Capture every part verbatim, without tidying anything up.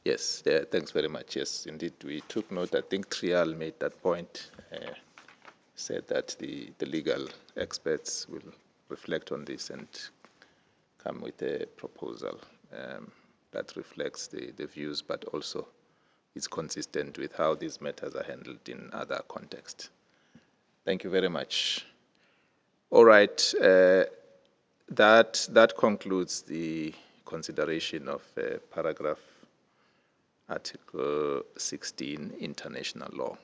Yes, yeah, thanks very much. Yes, indeed, we took note. I think Trial made that point, uh, said that the, the legal experts will reflect on this and come with a proposal um, that reflects the, the views, but also is consistent with how these matters are handled in other contexts. Thank you very much. All right, uh, that that concludes the consideration of uh, paragraph Article sixteen, international law.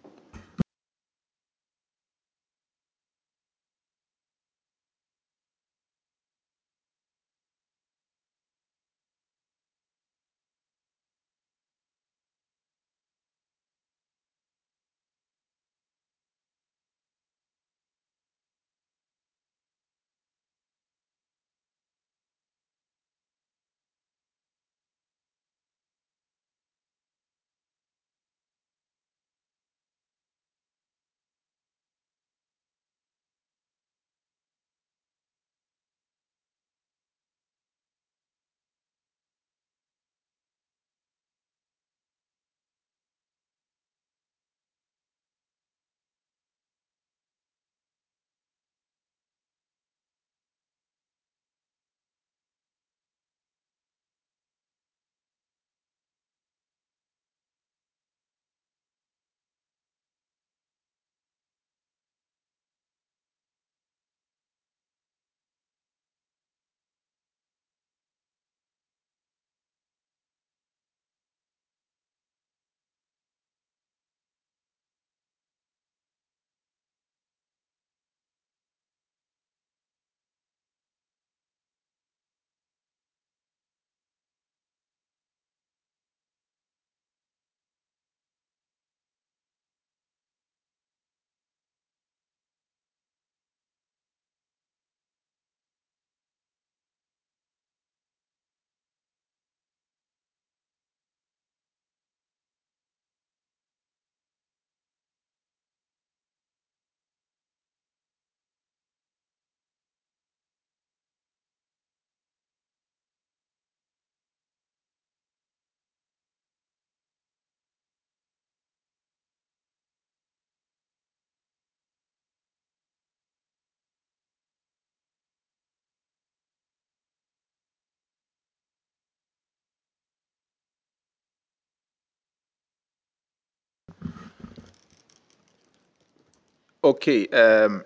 Okay, um,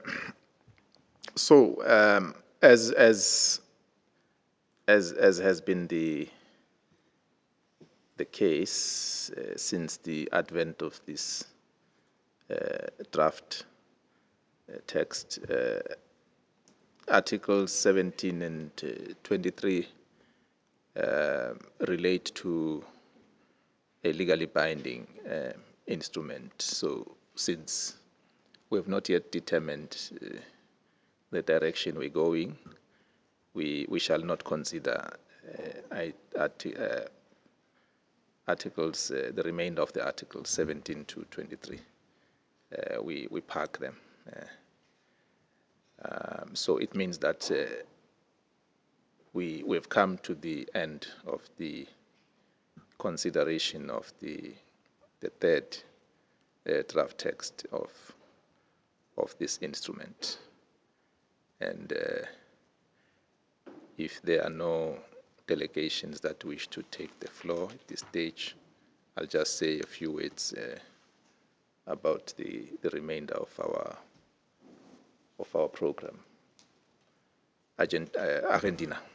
so um, as as as as has been the the case uh, since the advent of this uh, draft uh, text, uh, Articles seventeen and uh, twenty-three uh, relate to a legally binding uh, instrument. So, since we have not yet determined uh, the direction we're going, we we shall not consider uh, I, at, uh, articles, uh, the remainder of the articles seventeen to twenty-three. Uh, we we park them. Uh, um, so it means that uh, we we've come to the end of the consideration of the the third uh, draft text of of this instrument. And uh, if there are no delegations that wish to take the floor at this stage, I'll just say a few words uh, about the, the remainder of our of our program. Argent, uh, Argentina.